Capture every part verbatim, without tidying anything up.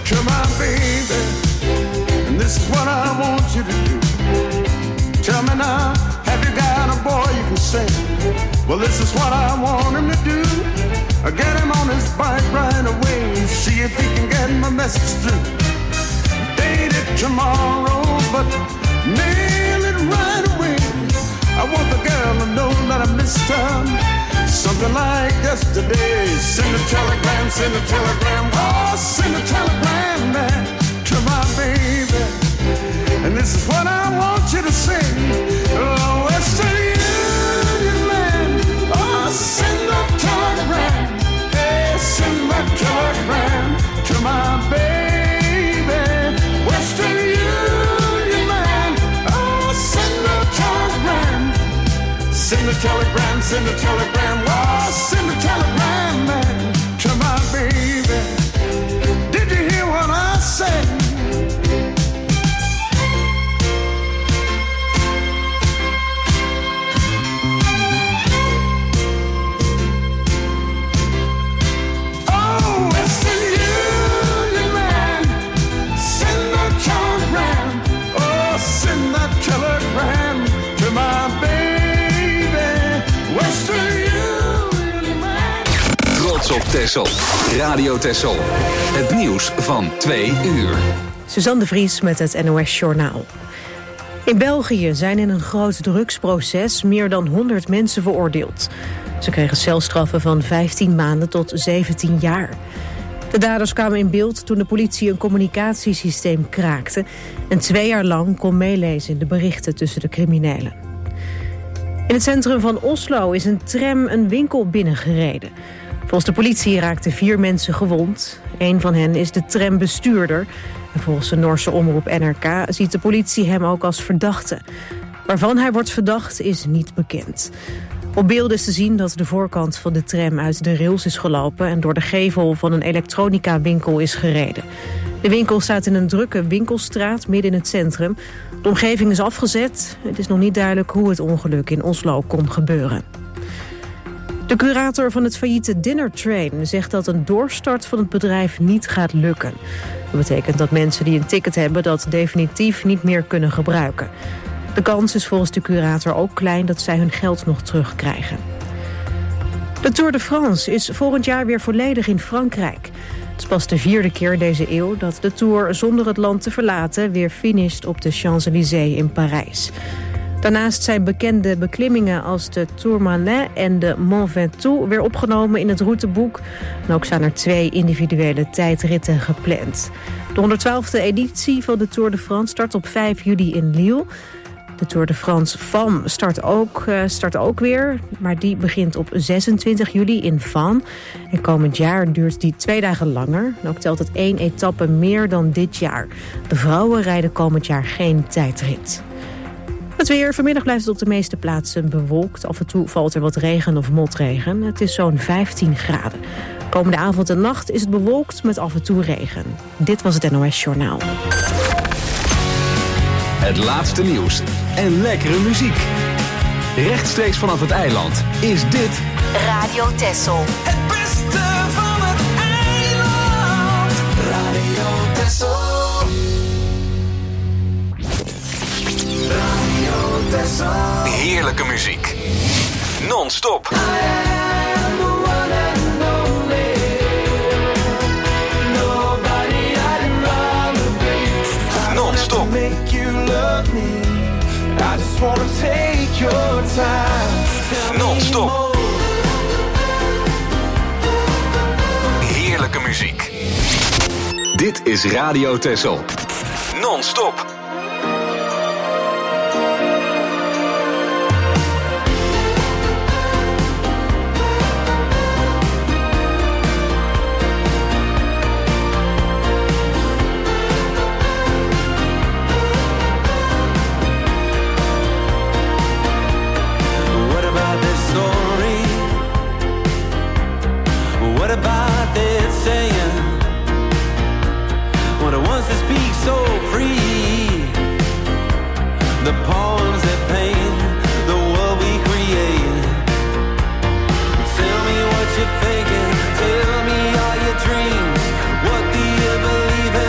to my baby, and this is what I want you to do. Tell me now, have you got a boy you can sing? Well, this is what I want him to do. I get him on his bike right away, see if he can get my message through. Date it tomorrow, but nail it right away. I want the girl to know that I missed her. Something like yesterday. Send a telegram, send a telegram. Oh, send a telegram man, to my baby. And this is what I want you to sing. Oh, Western Union man. Oh, send a telegram. Hey, send a telegram to my baby. Western Union man. Oh, send a telegram. Send a telegram, send a telegram. Oh, send a telegram man to my baby. Did you hear what I said? Op Texel. Radio Texel. Het nieuws van twee uur. Suzanne de Vries met het N O S Journaal. In België zijn in een groot drugsproces meer dan honderd mensen veroordeeld. Ze kregen celstraffen van vijftien maanden tot zeventien jaar. De daders kwamen in beeld toen de politie een communicatiesysteem kraakte en twee jaar lang kon meelezen in de berichten tussen de criminelen. In het centrum van Oslo is een tram een winkel binnengereden. Volgens de politie raakten vier mensen gewond. Een van hen is de trambestuurder. En volgens de Noorse omroep N R K ziet de politie hem ook als verdachte. Waarvan hij wordt verdacht is niet bekend. Op beelden is te zien dat de voorkant van de tram uit de rails is gelopen en door de gevel van een elektronica-winkel is gereden. De winkel staat in een drukke winkelstraat midden in het centrum. De omgeving is afgezet. Het is nog niet duidelijk hoe het ongeluk in Oslo kon gebeuren. De curator van het failliete Dinner Train zegt dat een doorstart van het bedrijf niet gaat lukken. Dat betekent dat mensen die een ticket hebben dat definitief niet meer kunnen gebruiken. De kans is volgens de curator ook klein dat zij hun geld nog terugkrijgen. De Tour de France is volgend jaar weer volledig in Frankrijk. Het is pas de vierde keer deze eeuw dat de Tour zonder het land te verlaten weer finisht op de Champs-Élysées in Parijs. Daarnaast zijn bekende beklimmingen als de Tourmalet en de Mont Ventoux weer opgenomen in het routeboek. En ook zijn er twee individuele tijdritten gepland. De honderdtwaalfde editie van de Tour de France start op vijf juli in Lille. De Tour de France Femme start ook, uh, start ook weer, maar die begint op zesentwintig juli in Vannes. En komend jaar duurt die twee dagen langer. En ook telt het één etappe meer dan dit jaar. De vrouwen rijden komend jaar geen tijdrit. Het weer. Vanmiddag blijft het op de meeste plaatsen bewolkt. Af en toe valt er wat regen of motregen. Het is zo'n vijftien graden. Komende avond en nacht is het bewolkt met af en toe regen. Dit was het N O S Journaal. Het laatste nieuws en lekkere muziek. Rechtstreeks vanaf het eiland is dit Radio Texel. Het beste van het eiland. Radio Texel. Radio Texel. Heerlijke muziek. Non-stop. Non-stop. Non-stop. Heerlijke muziek. Dit is Radio Texel. Non-stop. What about that saying? When the ones that speak so free, the poems that paint the world we create. Tell me what you're thinking, tell me all your dreams. What do you believe in?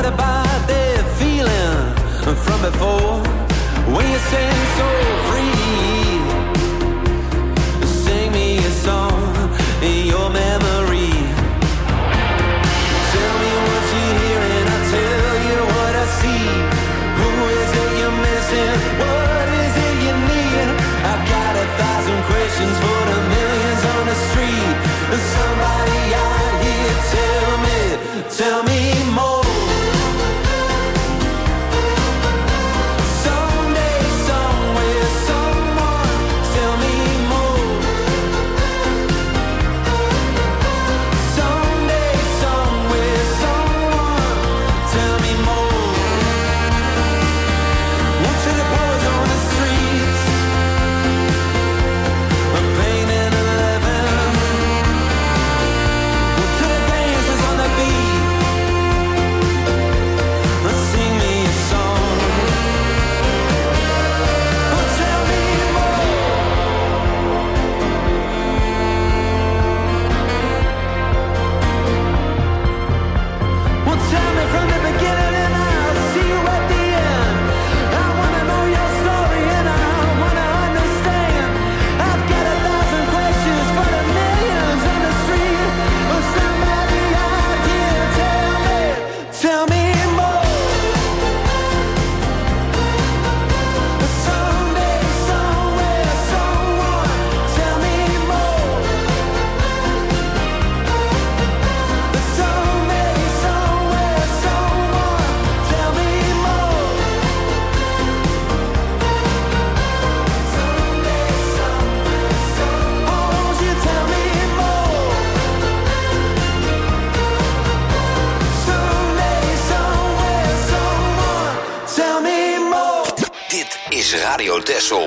What about that feeling from before? When you sing so free, sing me a song in your memory. Tell me what you hear and I'll tell you what I see. Who is it you're missing? What is it you need? I've got a thousand questions for the millions on the street. Somebody out here, tell me, tell me more. Radio Texel.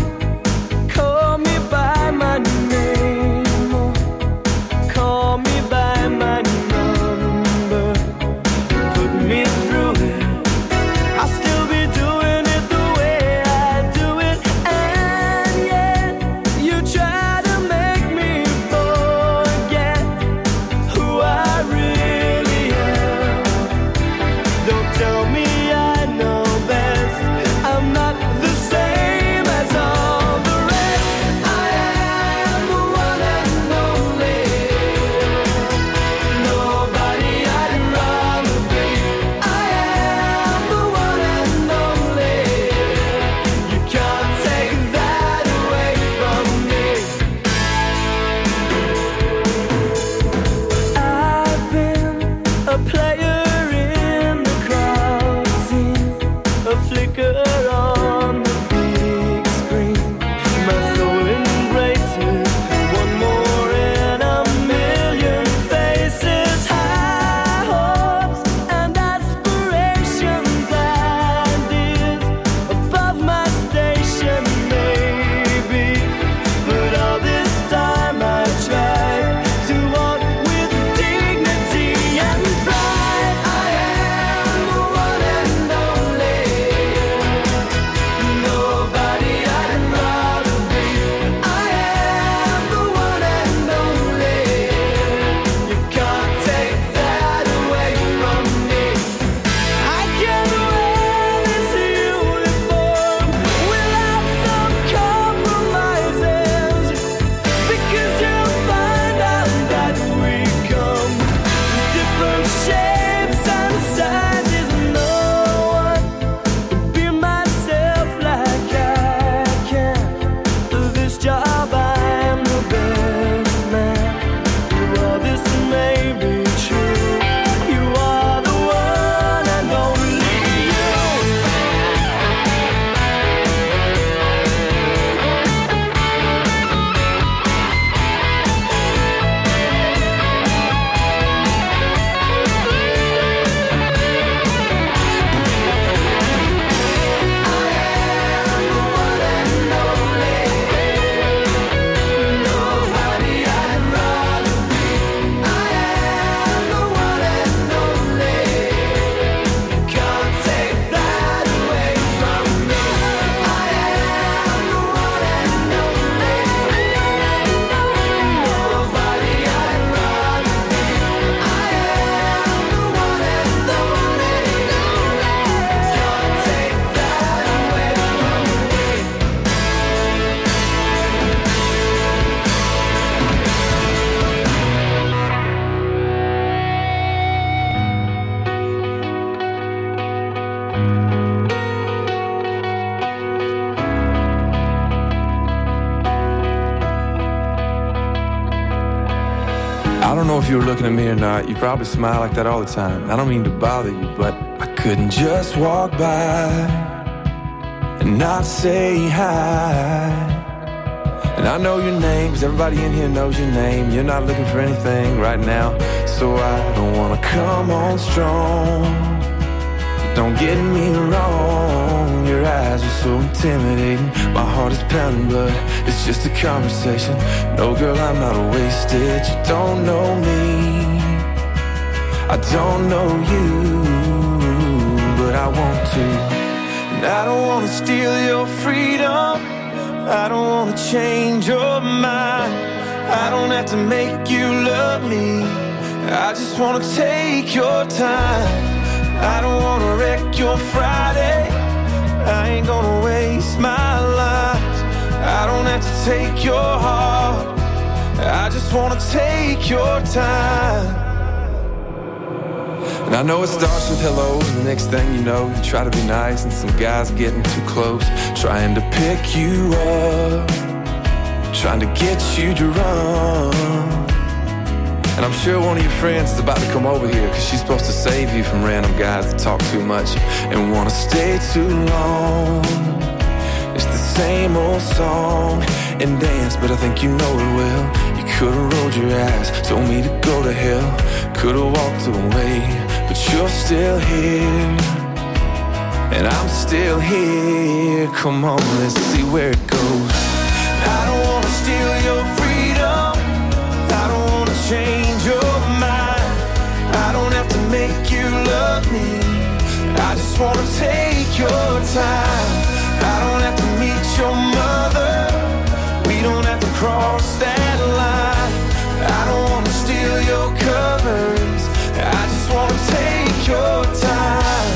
Call me I don't know if you were looking at me or not. You probably smile like that all the time. I don't mean to bother you, but I couldn't just walk by and not say hi. And I know your name, 'cause everybody in here knows your name. You're not looking for anything right now, so I don't wanna come on strong. Don't get me wrong, your eyes are so intimidating. My heart is pounding, but it's just a conversation. No, girl, I'm not wasted. You don't know me, I don't know you, but I want to. And I don't wanna steal your freedom, I don't wanna change your mind. I don't have to make you love me, I just wanna take your time. I don't wanna wreck your Friday, I ain't gonna waste my life. I don't have to take your heart, I just wanna take your time. And I know it starts with hello, and the next thing you know, you try to be nice, and some guy's getting too close, trying to pick you up, trying to get you to run. And I'm sure one of your friends is about to come over here, 'cause she's supposed to save you from random guys that talk too much and wanna stay too long. It's the same old song and dance, but I think you know it well. You could've rolled your eyes, told me to go to hell, could've walked away, but you're still here, and I'm still here. Come on, let's see where it goes. I don't wanna steal your freedom, I don't wanna change your mind. I don't have to make you love me, I just wanna take your time. I don't have to meet your mother, we don't have to cross that line. I don't wanna steal your covers, I just wanna take your time.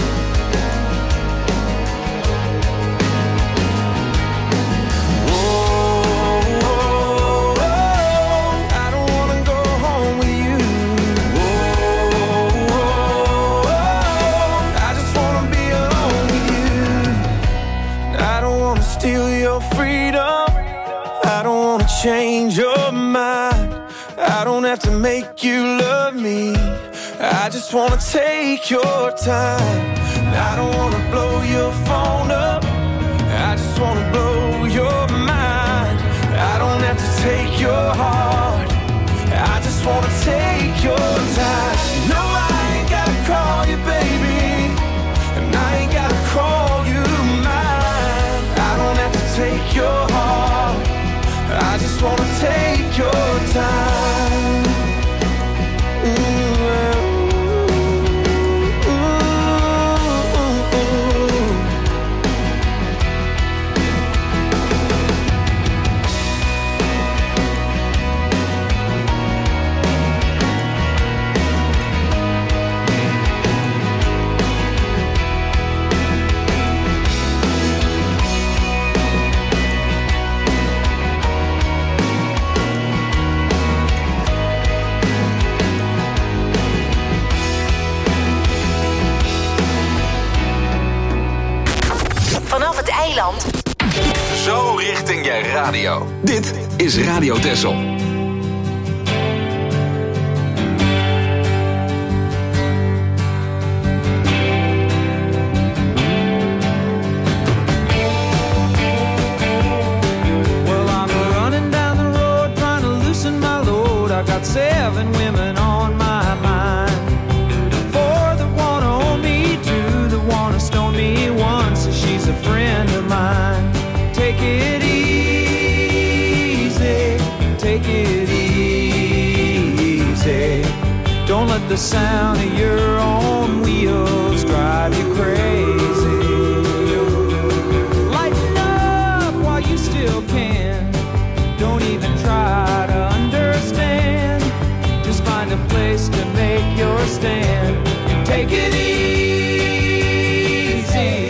Steal your freedom, I don't wanna change your mind. I don't have to make you love me, I just wanna take your time. I don't wanna blow your phone up, I just wanna blow your mind. I don't have to take your heart, I just wanna take your time. No, I ain't gotta call you baby, and I ain't gotta call you mine. I don't have to take your heart, I just wanna take your time. Ooh, Vanaf het eiland. Zo richting je radio. Dit is Radio Texel. Got seven women on my mind. Four that wanna own me, two that wanna stone me, one says she's a friend of mine. Take it easy, take it easy. Don't let the sound of your own wheels drive you crazy. Lighten up while you still can. Don't even try to understand. Just find a place to make your stand and take it easy.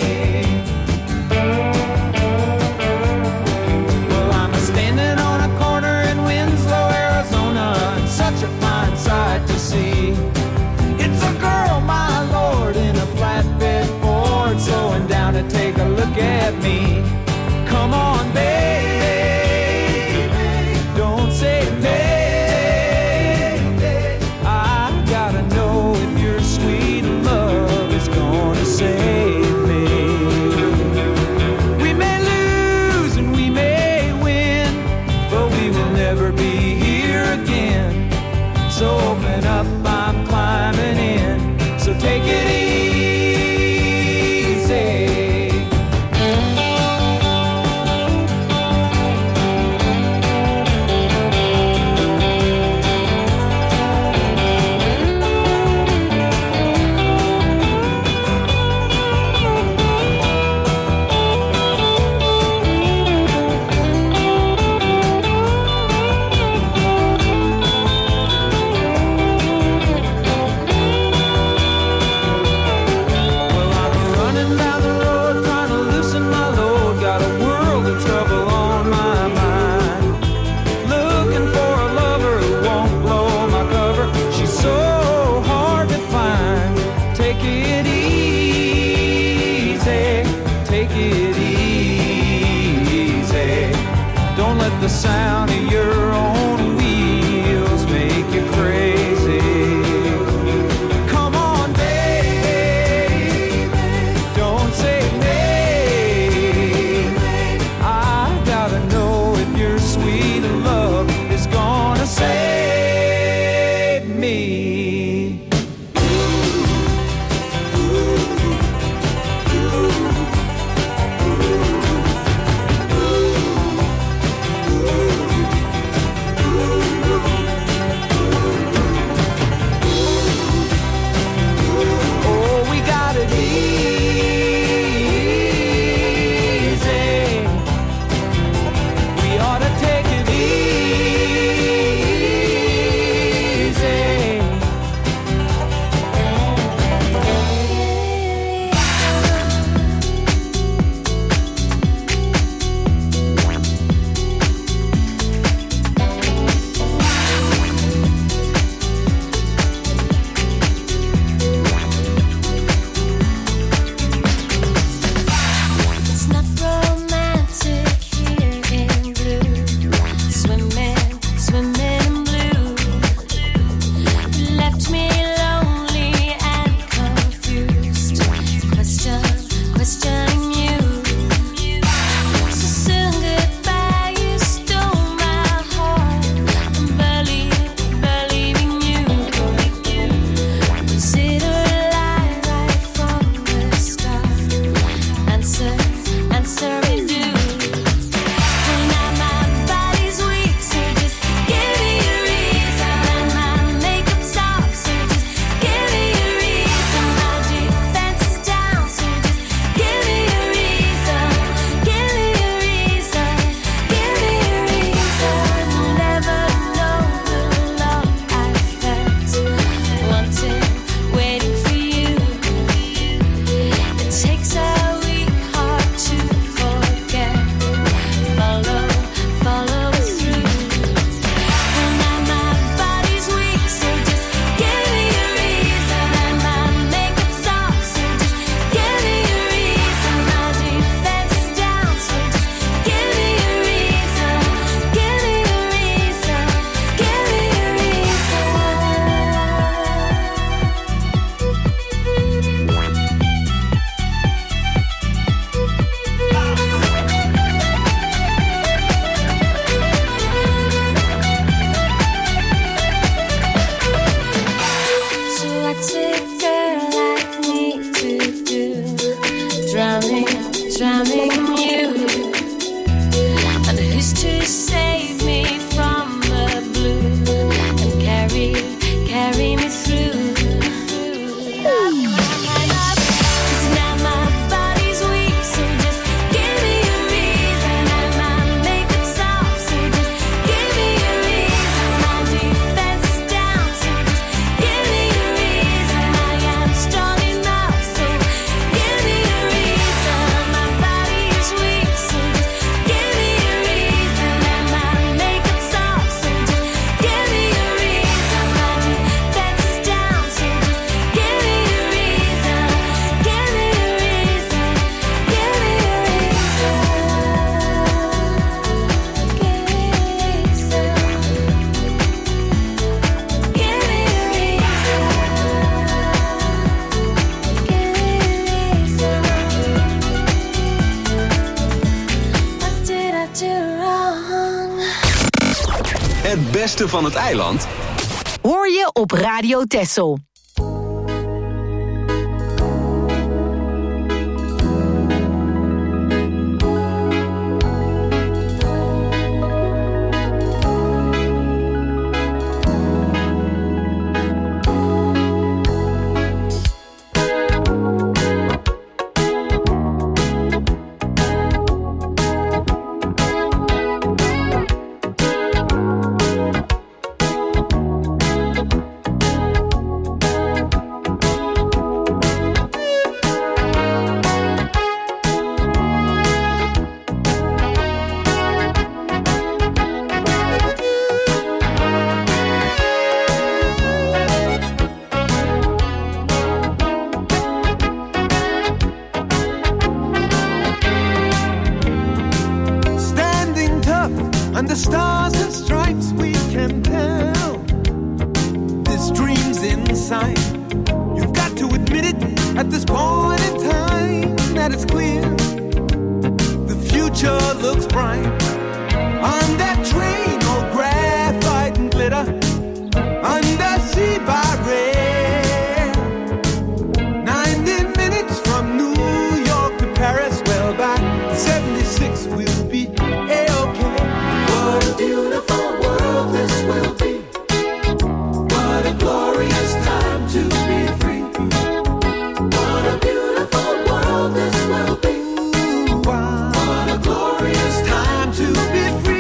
Well, I'm standing on a corner in Winslow, Arizona, and such a fine sight to see. It's a girl, my lord, in a flatbed Ford, slowing down to take a look at me. Come on, baby. Don't say maybe. the sound of your own wheels make you crazy. Come on, baby, don't say maybe. I gotta know if your sweet love is gonna save me. Het beste van het eiland hoor je op Radio Texel. Under stars and stripes we can tell this dream's in sight. You've got to admit it at this point in time that it's clear the future looks bright. On that train, all graphite and glitter, undersea by rail. Ninety minutes from New York to Paris. Well, by seventy-six we'll be A-okay. What a beautiful world this will be. What a glorious time to be free. What a beautiful world this will be. What a glorious time to be free.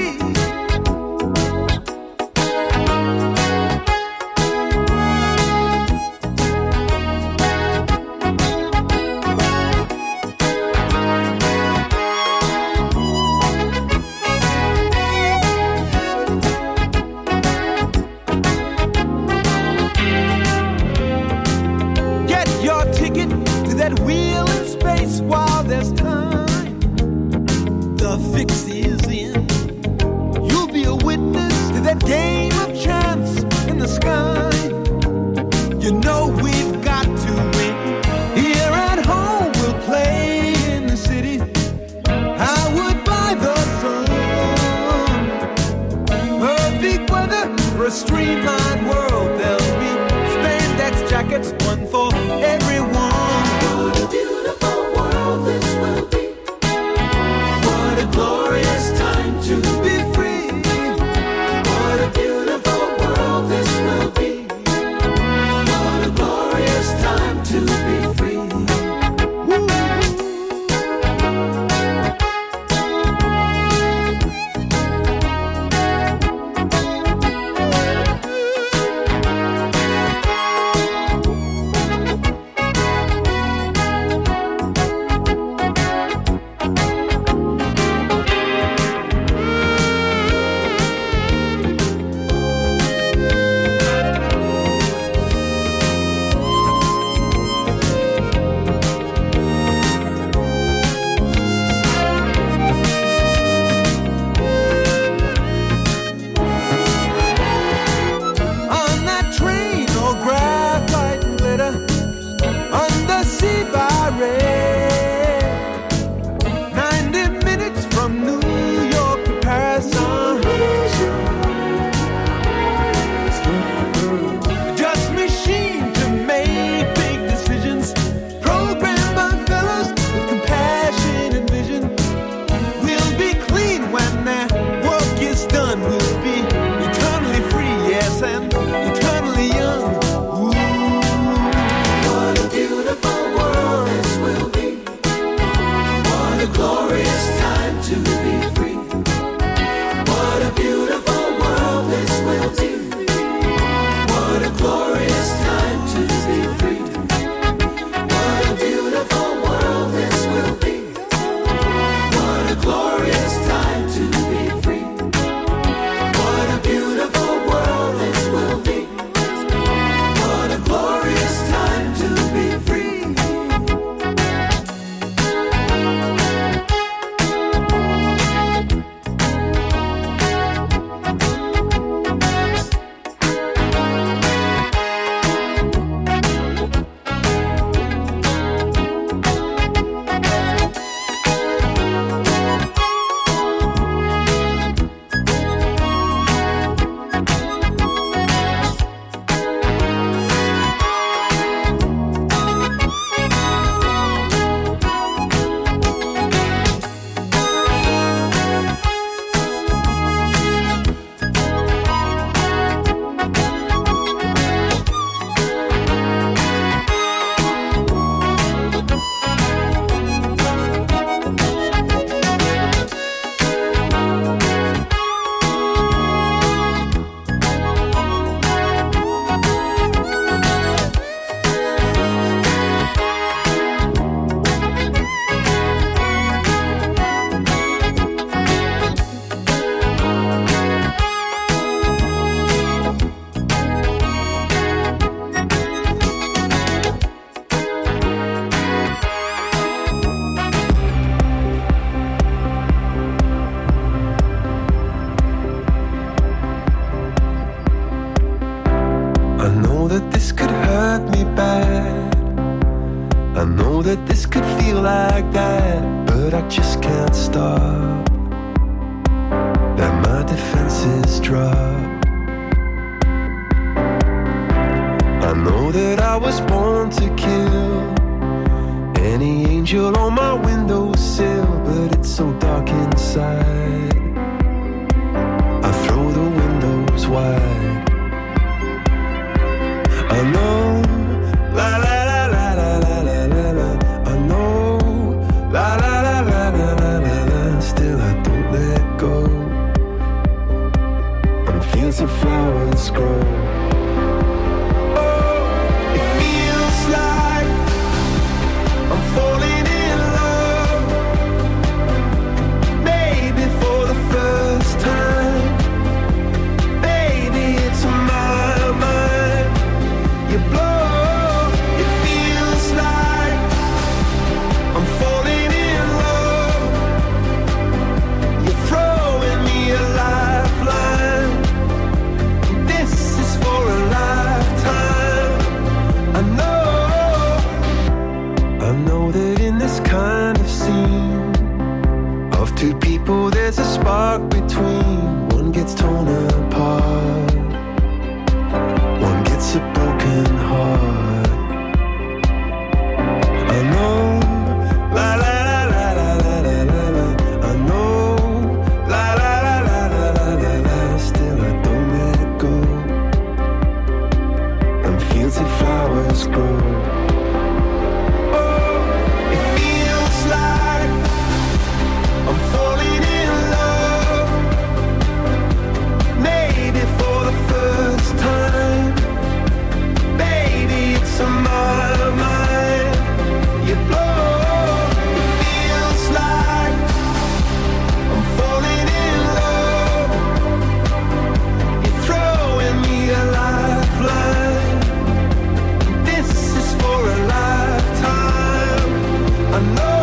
Get your ticket to that wheel in space while there's time. The fix is in. You'll be a witness to that game of chance in the sky. You know we've got to win. Here at home we'll play in the city. I would buy the sun. Perfect weather for a streamlined world. There'll be spandex jackets, one for everyone. What a beautiful world this will be. What a glorious time to be free. What a beautiful world this will be. What a glorious time to be free. that this could feel like that, but I just can't stop. That my defenses drop. I know that I was born to kill any angel on my windowsill, but it's so dark inside. I throw the windows wide. I know, la la la la la la la la la. I know, la la la la la la la la. Still I don't let go. I'm fields of flowers grow. Oh, it feels like I'm falling in love. Maybe for the first time. Baby, it's my mind. You blow, it feels like I'm falling in love. You're throwing me a lifeline. This is for a lifetime. I know, I know that in this kind of scene of two people there's a spark between. One gets torn apart, one gets a broken heart. I know, la la la la la la la la la. I know, la la la la la la la la. Still I don't let it go. And fields of flowers grow. Oh, it feels like I'm falling in love. Maybe for the first time. Baby, it's on my mind. You blow, it feels like I'm falling in love. You're throwing me a lifeline. This is for a lifetime. I know.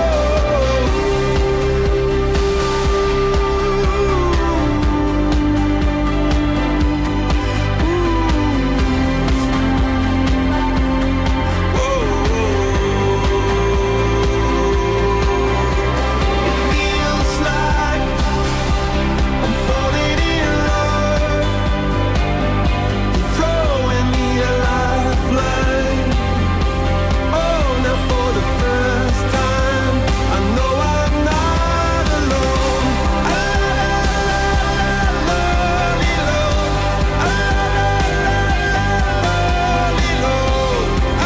It feels like I'm falling in love. You're throwing me a lifeline. Oh, now for the first time, I know I'm not alone. Ah, la, la, la, la, la, ah,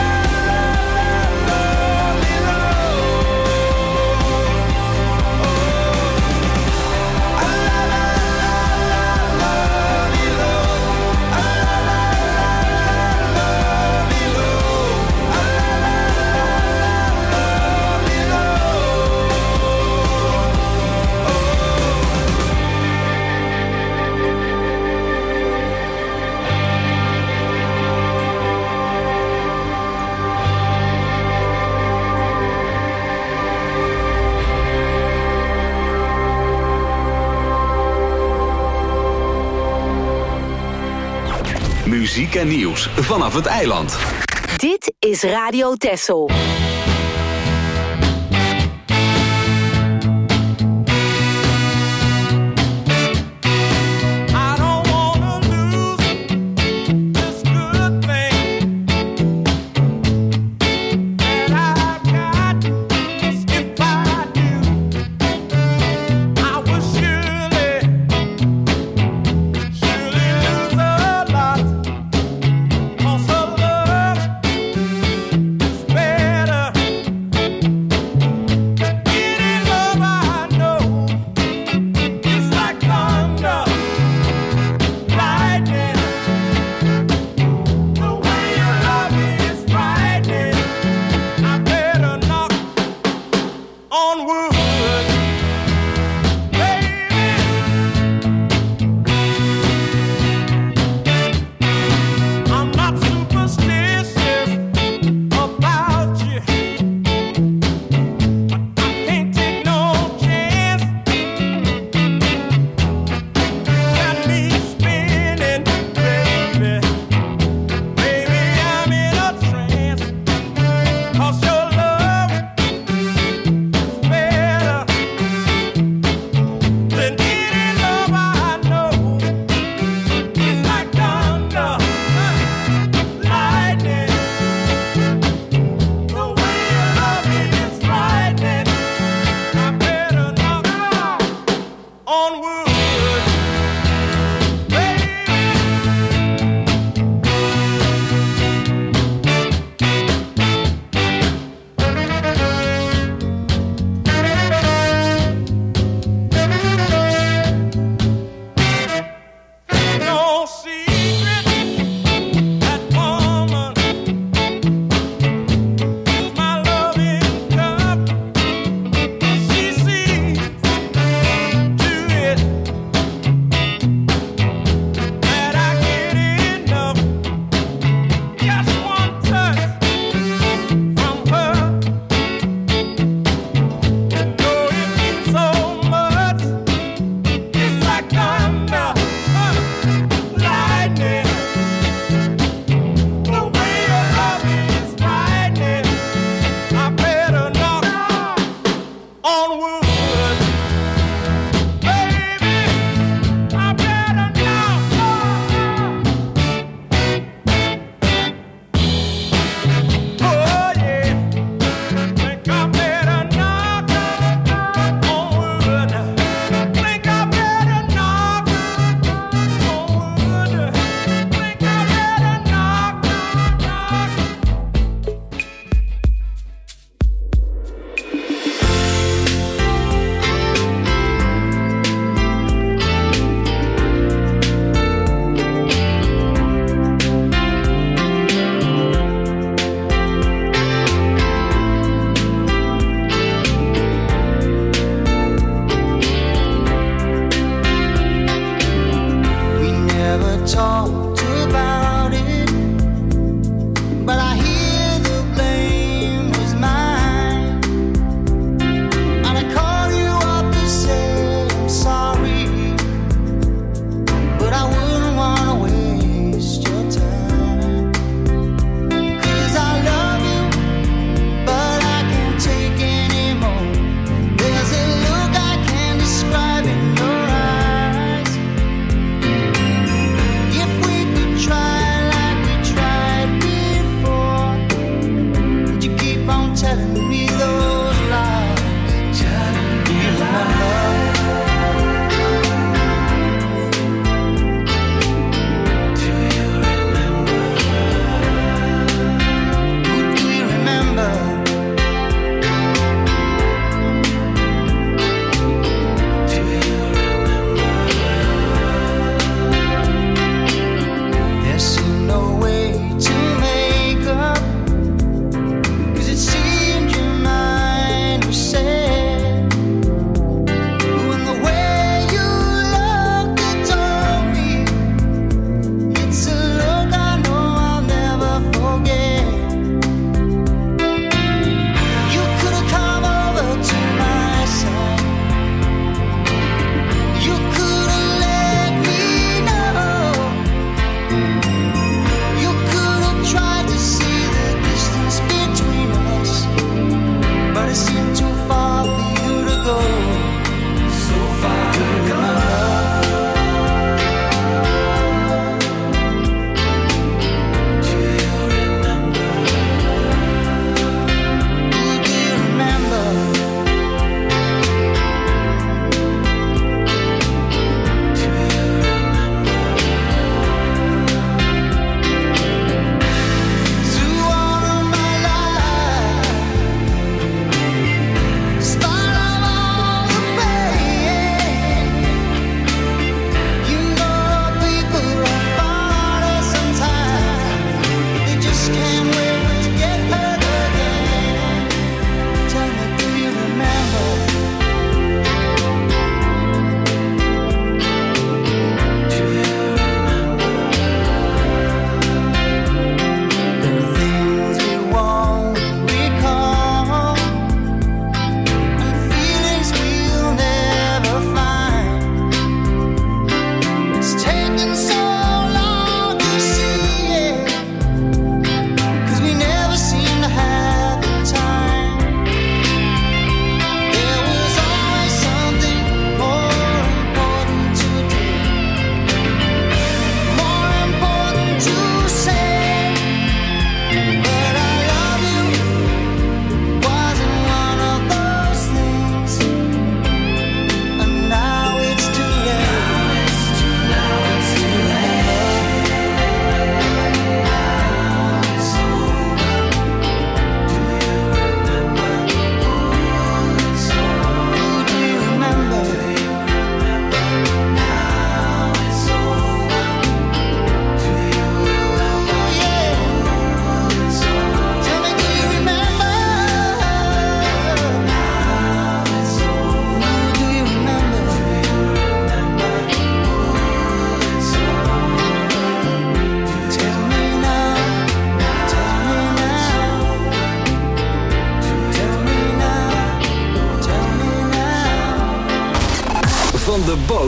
Muziek en nieuws vanaf het eiland. Dit is Radio Texel. I don't wanna lose this good thing that I've got. 'Cause if I do, I will surely, surely lose a lot. 'Cause the love is better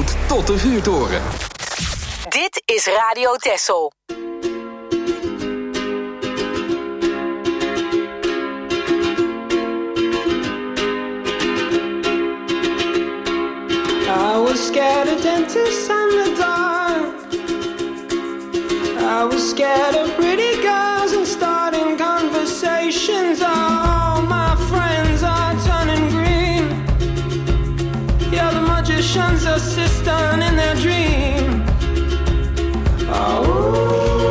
Zandvoort tot de vuurtoren. Dit is Radio Texel. I was scared of dentists and the dark. I was scared of pretty girls and starting conversations. All my friends are turning green. Yeah, the magician's assistant in their dream. Oh.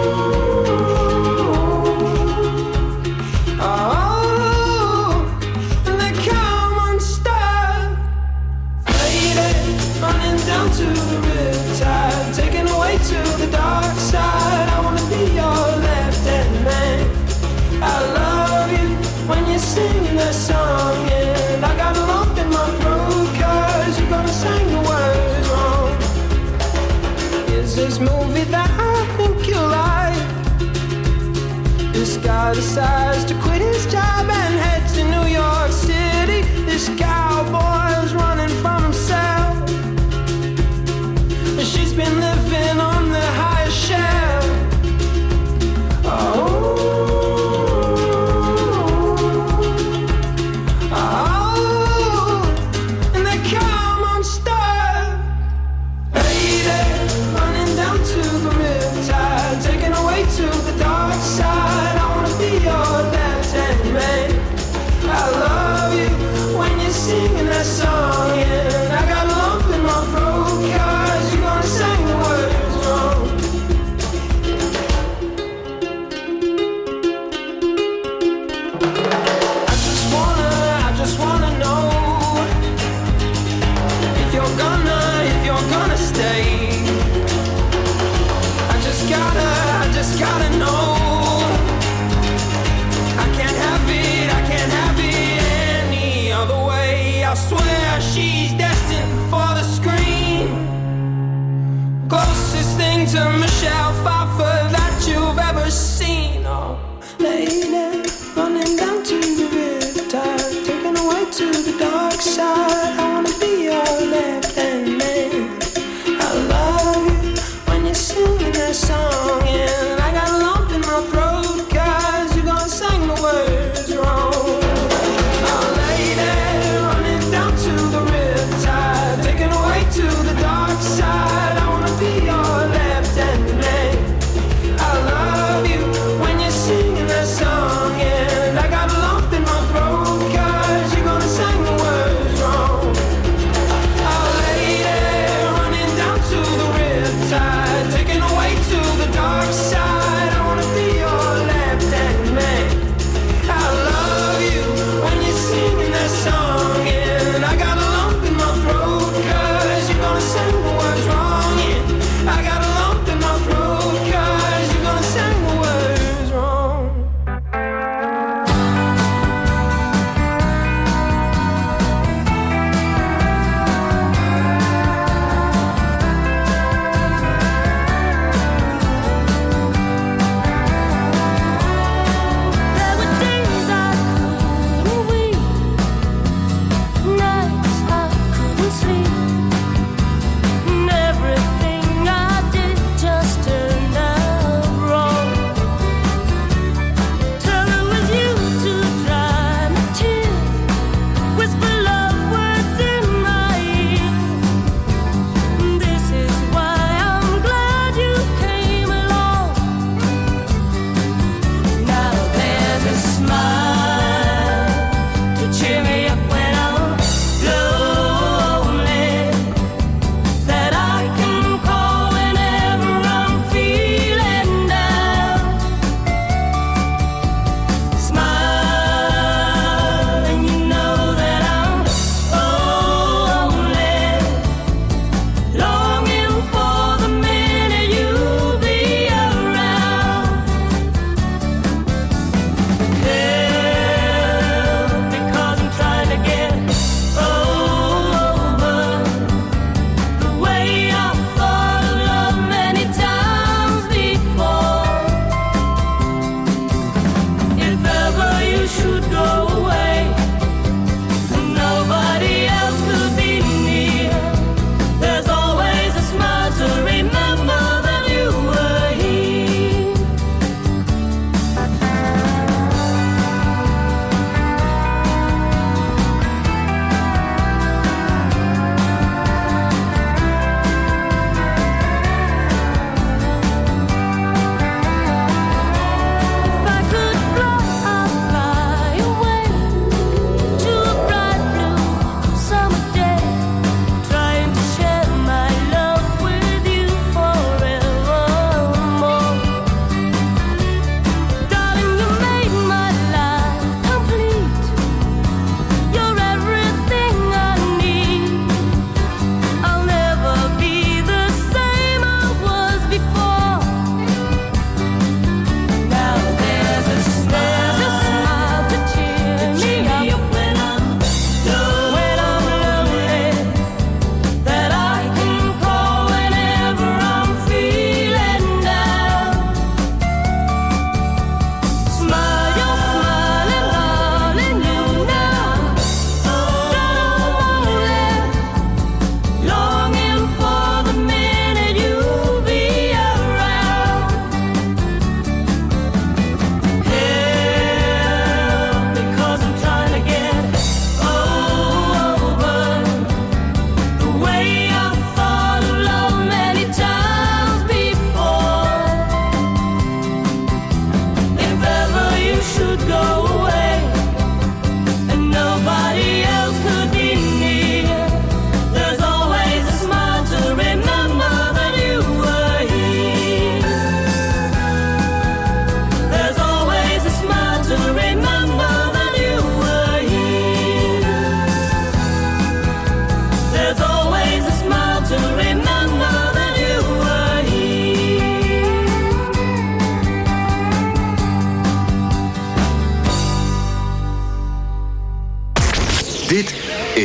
To the riptide, taken away to the dark side. I wanna be your left-hand man. I love you when you're singing that song, and I got a lump in my throat 'cause you're gonna sing the words wrong. Is this movie that I think you like? This guy decides to quit his job and head to New York City. This cowboy's running from himself. She's been living on the highest shelf. Oh, oh, and they come unstuck. Lady, running down to the riptide, taken away to the dark side. I wanna be your left-hand man. I love you when you're singing that song, and I got a lump in my throat 'cause you're gonna sing the words wrong. I just wanna, I just wanna know if you're gonna, if you're gonna stay. I just gotta, I just gotta know. I can't have it, I can't have it any other way. I swear she's destined for the screen. Closest thing to Michelle Pfeiffer that you've ever seen. Oh, lady, running down to the riptide, taken away to the dark side. I wanna be your left-hand man. I love you when you're singing that song, and I got a lump in my throat 'cause you're gonna sing the words wrong. Oh, lady, running down to the riptide, taken away to the dark side. I wanna be your left-hand man. I love you when you're singing that song,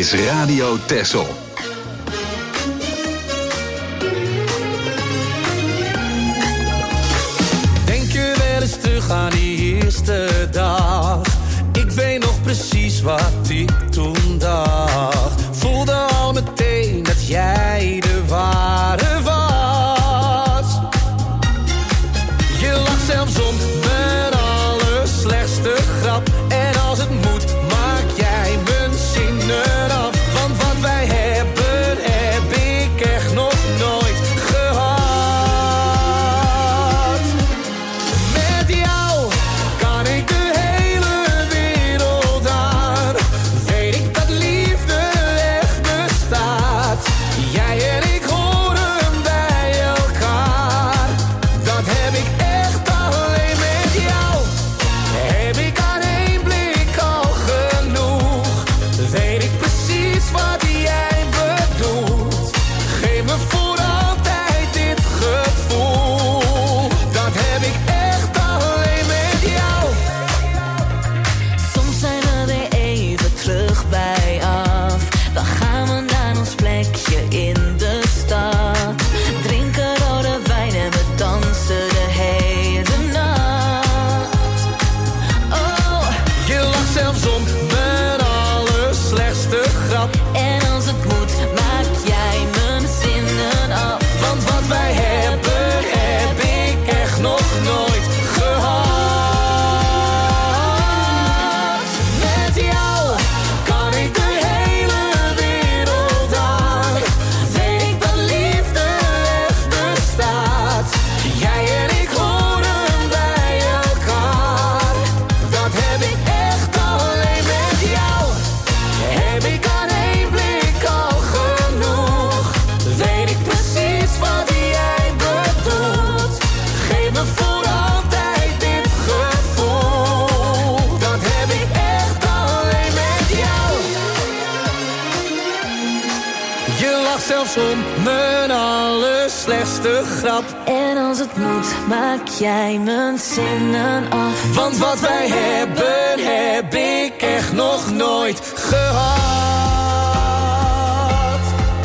is Radio Texel. Denk je wel eens terug aan die eerste dag? Ik weet nog precies wat ik toen dacht. Voelde al meteen dat jij de ware was. Je lag zelfs om mijn allerslechtste grap. En als het moet, maak jij mijn zinnen af. Want wat wij hebben, heb ik echt nog nooit gehad. Met jou kan ik de hele wereld aan. Weet ik dat liefde echt bestaat. Jij en ik horen bij elkaar. Dat heb ik echt alleen met jou. Heb ik aan één blik al genoeg. Weet ik precies wat jij bedoelt. Geef me voor altijd dit gevoel. Dat heb ik echt alleen met jou. Soms zijn we weer even terug bij af. Dan gaan we naar ons plekje in de stad. Drinken rode wijn en we dansen de hele nacht. Oh, Je lacht zelfs om mijn allerslechtste grap. en als het moet, maak jij mijn zinnen af. Want wat wij hebben, heb ik echt nog nooit gehad. Met jou kan ik de hele wereld aan. Weet ik dat liefde echt bestaat. Jij en ik horen bij elkaar. Dat heb ik echt alleen met jou. Heb ik aan één blik al genoeg. Weet ik precies wat jij bedoelt. Geef me voor altijd dit gevoel. Dat heb ik echt alleen met jou. Je lacht zelfs om mijn allerslechtste grap. En als het moet, maak jij mijn zinnen af. Want wat wij hebben, heb ik echt nog nooit gehad.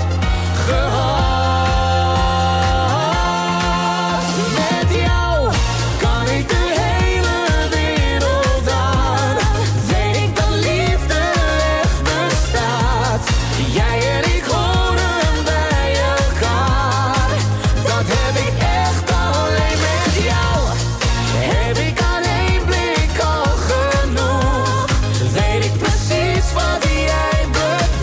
Gehad. Met jou kan ik de hele wereld aan. Weet ik dat liefde echt bestaat. Jij en ik horen bij elkaar. Dat heb ik echt alleen met jou. Heb ik aan één blik al genoeg. Weet ik precies wat jij bedoelt.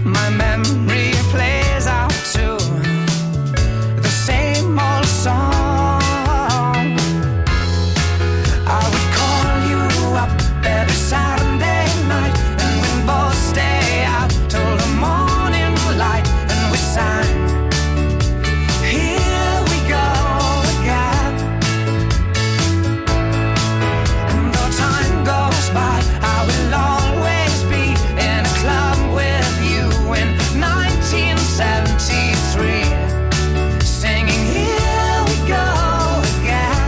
my memory plays out to the same old song. I would call you up every Saturday night, and we'd both stay out till the morning light, and we sang, here we go again. And though time goes by, I will always be in a club with you in nineteen seventy-three, singing, here we go again.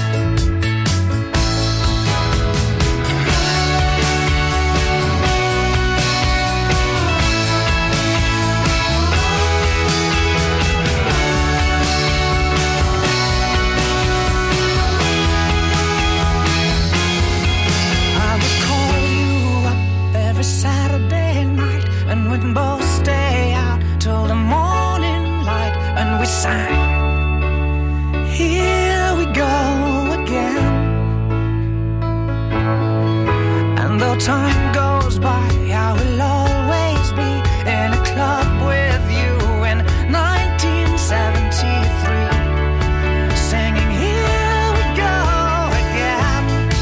I would call you up every Saturday night, and we'd both stay out till the morning light, and we sang, here we go again. And though time goes by, I will always be in a club with you in nineteen seventy-three, singing, here we go again.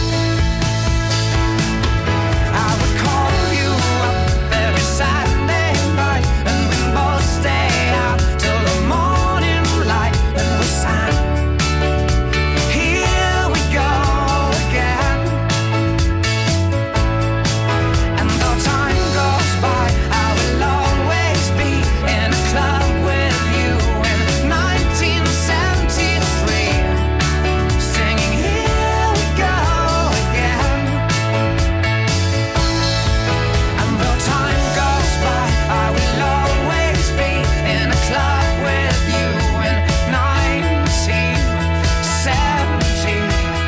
I would call you up every Saturday night, and we'd both stay out till the morning light, and we sang, here we go again. And though time goes by, I will always be in a club with you in nineteen seventy-three, singing, here we go again. And though time goes by, I will always be in a club with you in nineteen seventy-three.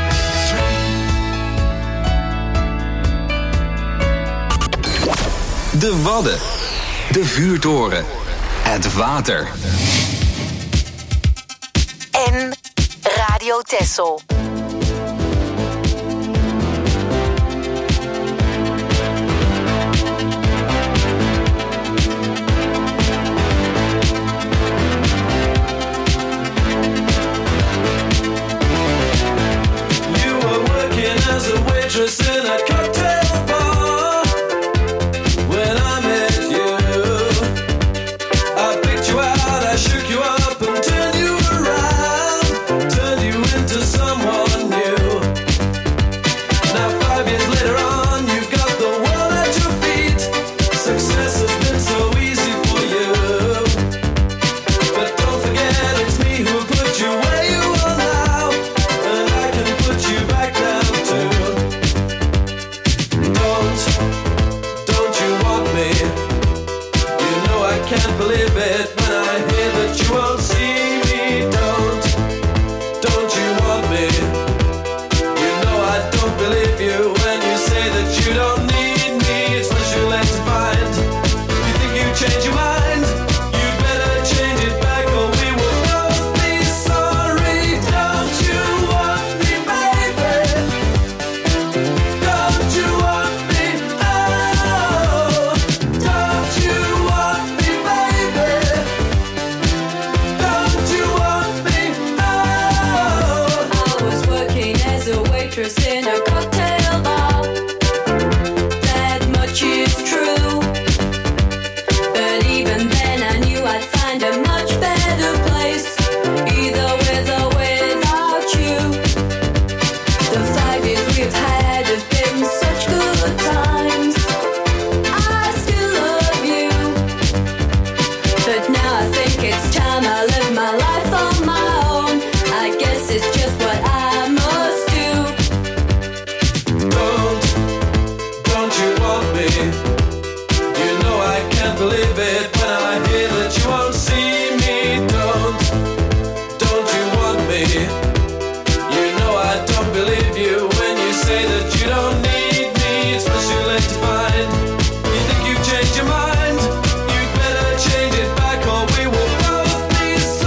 De Wadden. De vuurtoren. Het water. En Radio Texel. You were working as a waitress in a cocktail bar when I met you. I picked you out, I shook you up and turned you around, turned you into someone new. Now five years later on, you've got the world at your feet. Success has been so easy for you, but don't forget it's me who put you where you are now, and I can put you back down too. Don't, don't you want me? You know I can't believe it when I hear that you won't see me. Don't, don't you want me? You know I don't believe you when you say that you don't need me. It's what you like to find. You think you change your mind? You'd better change it back or we will both be sorry. Don't you want me, baby? Don't you want me? Oh, don't you want me, baby? Don't you want me? Oh. I was working as a waitress in a cocktail bar. That much is true. But even then I knew I'd find a much better place, either with or without you. The five years we've had have been such good times. I still love you, but now I think it's time I live my life on my own. I guess it's just what I must do. Don't, don't you want me? You know I can't believe it when I hear that you won't see me. Don't, don't you want me? You know I don't believe you when you say that you don't need me. It's what you like to find. You think you've changed your mind? You'd better change it back or we will both be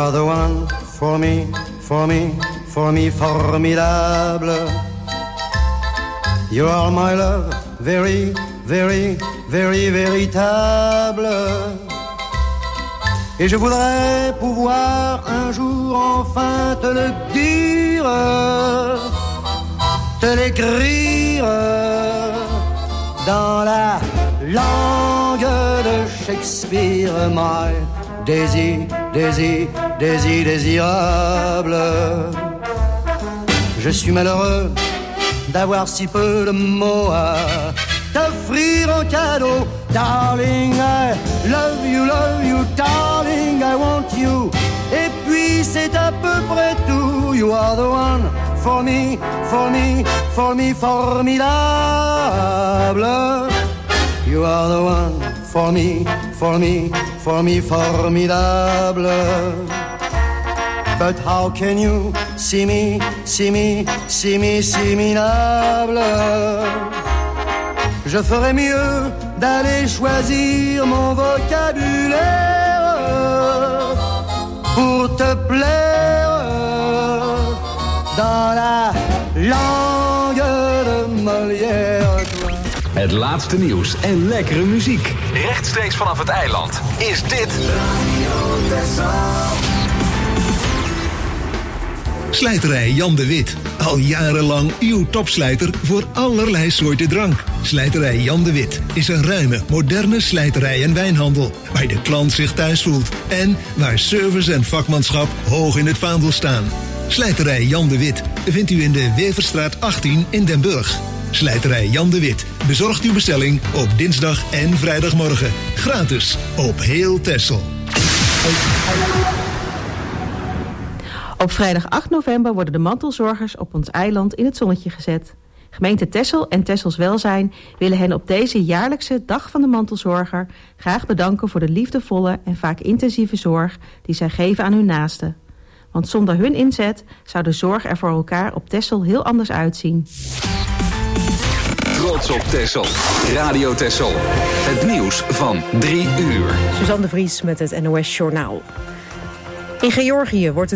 are the one for me, for me, for me, formidable. You are my love, very, very, very, véritable. Et je voudrais pouvoir un jour enfin te le dire, te l'écrire dans la langue de Shakespeare. My Daisy, Daisy, Daisy, désirable. Je suis malheureux d'avoir si peu de mots à t'offrir en cadeau. Darling, I love you, love you, darling, I want you. Et puis c'est à peu près tout. You are the one for me, for me, for me, formidable. You are the one for me, for me, for me, formidable. But how can you see me, see me, see me, see me, minable? Je ferais mieux d'aller choisir mon vocabulaire pour te plaire dans la langue de Molière. Het laatste nieuws en lekkere muziek. Rechtstreeks vanaf het eiland is dit Slijterij Jan de Wit. Al jarenlang uw topslijter voor allerlei soorten drank. Slijterij Jan de Wit is een ruime, moderne slijterij en wijnhandel. Waar de klant zich thuis voelt. En waar service en vakmanschap hoog in het vaandel staan. Slijterij Jan de Wit vindt u in de Weverstraat achttien in Den Burg. Slijterij Jan de Wit bezorgt uw bestelling op dinsdag en vrijdagmorgen. Gratis op heel Texel. Op vrijdag acht november worden de mantelzorgers op ons eiland in het zonnetje gezet. Gemeente Texel en Texels Welzijn willen hen op deze jaarlijkse Dag van de Mantelzorger graag bedanken voor de liefdevolle en vaak intensieve zorg die zij geven aan hun naasten. Want zonder hun inzet zou de zorg er voor elkaar op Texel heel anders uitzien. Trots op Texel. Radio Texel. Het nieuws van drie uur. Suzanne de Vries met het N O S Journaal. In Georgië wordt